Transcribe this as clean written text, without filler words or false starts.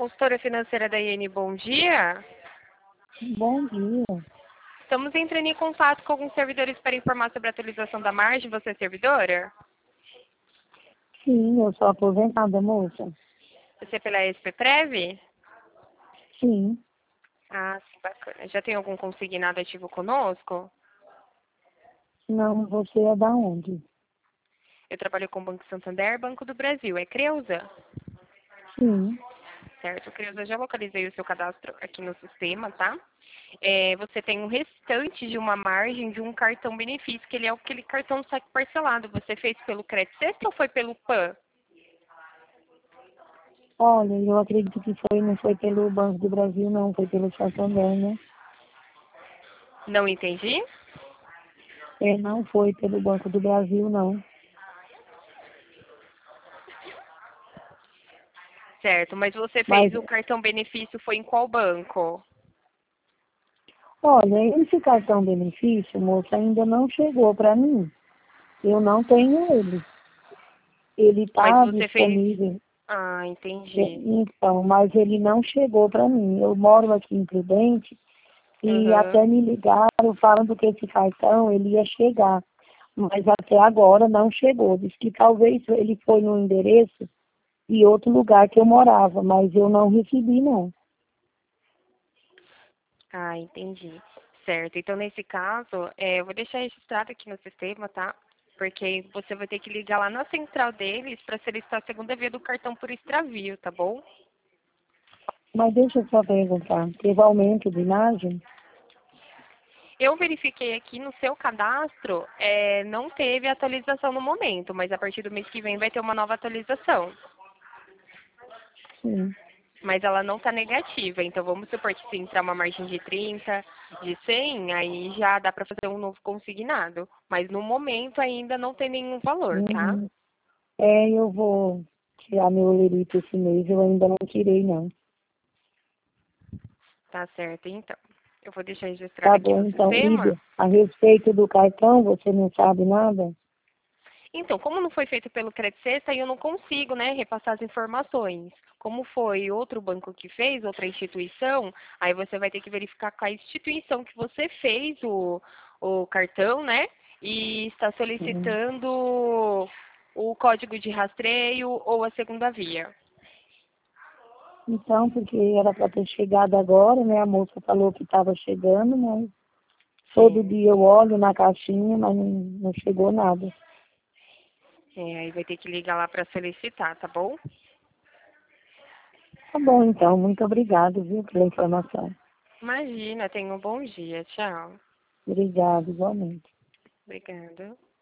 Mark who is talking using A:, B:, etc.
A: consultora financeira da IN, bom dia.
B: Bom dia.
A: Estamos entrando em contato com alguns servidores para informar sobre a atualização da margem. Você é servidora?
B: Sim, eu sou aposentada, moça.
A: Você é pela SPPrev?
B: Sim.
A: Ah, sim, bacana. Já tem algum consignado ativo conosco?
B: Não, você é da onde?
A: Eu trabalho com o Banco Santander, Banco do Brasil. É Creuza?
B: Sim.
A: Certo, Creuza, já localizei o seu cadastro aqui no sistema, tá? Você tem um restante de uma margem de um cartão benefício, que ele é aquele cartão saque parcelado. Você fez pelo Crédito Sexta ou foi pelo PAN?
B: Olha, eu acredito que não foi pelo Banco do Brasil, não, foi pelo Santander, né?
A: Não entendi?
B: Não foi pelo Banco do Brasil, não.
A: Certo, mas você
B: Mas,
A: fez o cartão benefício foi em qual banco?
B: olha, esse cartão benefício, moça, ainda não chegou para mim. Eu não tenho ele. Ele
A: Mas
B: está
A: você fez.
B: disponível.
A: Ah, entendi.
B: Então, mas ele não chegou para mim. Eu moro aqui em Prudente. E
A: Uhum.
B: até me ligaram falando que esse cartão ele ia chegar, mas até agora não chegou. Diz que talvez ele foi no endereço e outro lugar que eu morava, mas eu não recebi, não.
A: Ah, entendi. Certo. Então, nesse caso, eu vou deixar registrado aqui no sistema, tá? Porque você vai ter que ligar lá na central deles para solicitar a segunda via do cartão por extravio, tá bom?
B: Mas deixa eu só perguntar, teve aumento de imagem?
A: Eu verifiquei aqui no seu cadastro, não teve atualização no momento, mas a partir do mês que vem vai ter uma nova atualização.
B: Sim.
A: Mas ela não está negativa. Então, vamos supor que se entrar uma margem de 30, de 100, aí já dá para fazer um novo consignado. Mas no momento ainda não tem nenhum valor, tá?
B: Uhum. Eu vou tirar meu olerite esse mês, eu ainda não tirei, não.
A: Tá certo, então. Eu vou deixar registrado
B: Tá
A: aqui
B: bom,
A: no
B: então, e
A: sistema.
B: a respeito do cartão, você não sabe nada?
A: Então, como não foi feito pelo Credit Sexta, aí eu não consigo, né, repassar as informações. Como foi outro banco que fez, outra instituição, aí você vai ter que verificar com a instituição que você fez o cartão, né? E está
B: Sim.
A: solicitando o código de rastreio ou a segunda via.
B: Então, porque era para ter chegado agora, né? A moça falou que estava chegando, mas todo
A: Sim.
B: dia eu olho na caixinha, mas não chegou nada.
A: Aí vai ter que ligar lá para solicitar, tá bom?
B: Tá bom, então. Muito obrigado, viu, pela informação.
A: Imagina, tenha um bom dia. Tchau.
B: Obrigado, igualmente.
A: Obrigada.